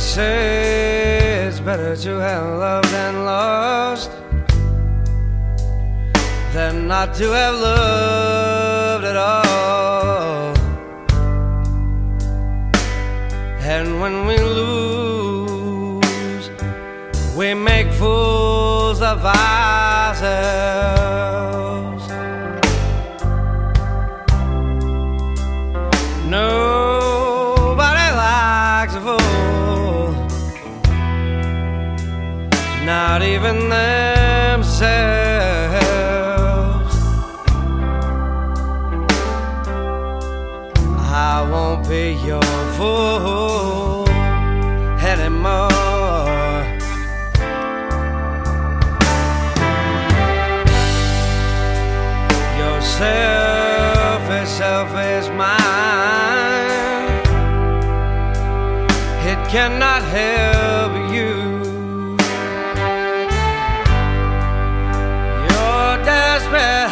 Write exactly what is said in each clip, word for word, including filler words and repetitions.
say it's better to have loved and lost than not to have loved at all. And when we lose, we make fools of ourselves. Nobody likes a fool, not even themselves. I won't be your fool anymore. Your selfish, selfish mind, it cannot help you. Your desperate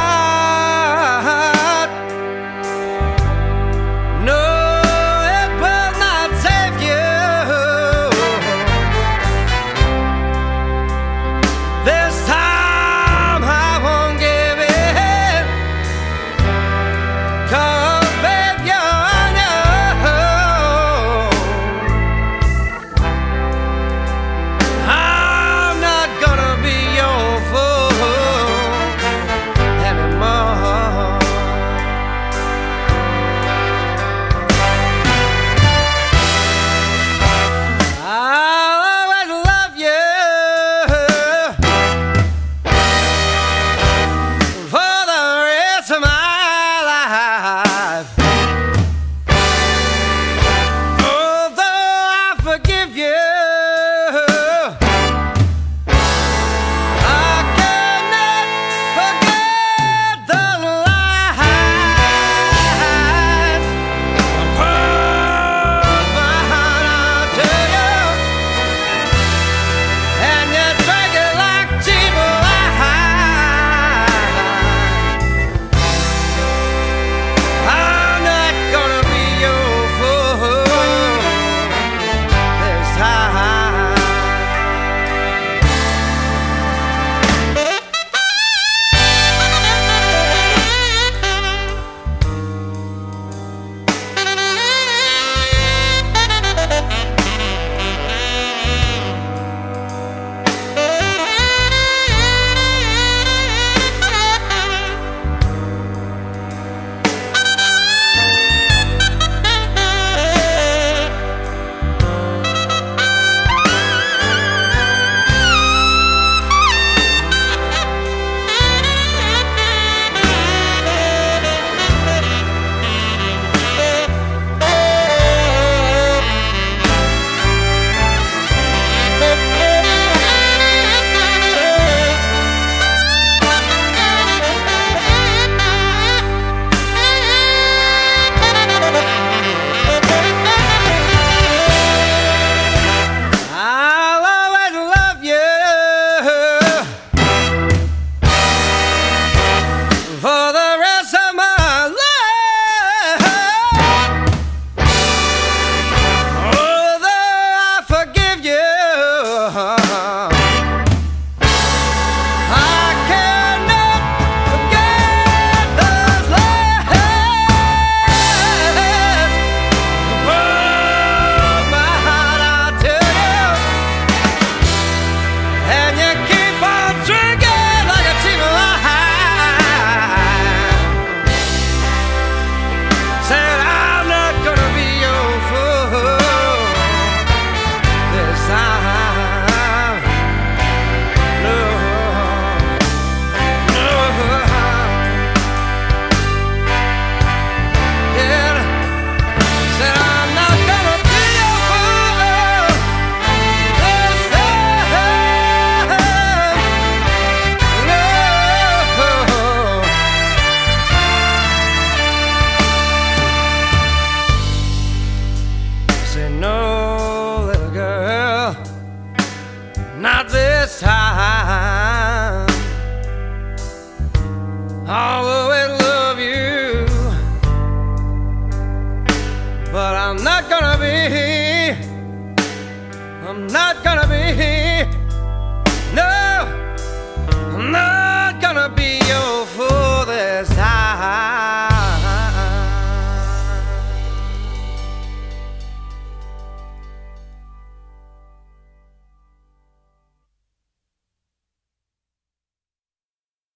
heart, no, it will not save you. This time I won't give in, 'cause babe, you're on your own. I'm not gonna be your fool anymore. I'll always love you for the rest of my life. Although I forgive you, I cannot forget the lies I put my heart out to you, and you drag it like cheap wine. I'm not gonna be your fool this time. I'll always love you for the rest of my life. Although I forgive you, I cannot forget those lies. Put my heart out to you, and you keep on drinking like a cheap wine. Said I'm not gonna be your fool this time. No, no. Yeah, said I'm not gonna be your fool this time. No. Say no, little girl, not this time. I'll always love you, but I'm not gonna be not gonna be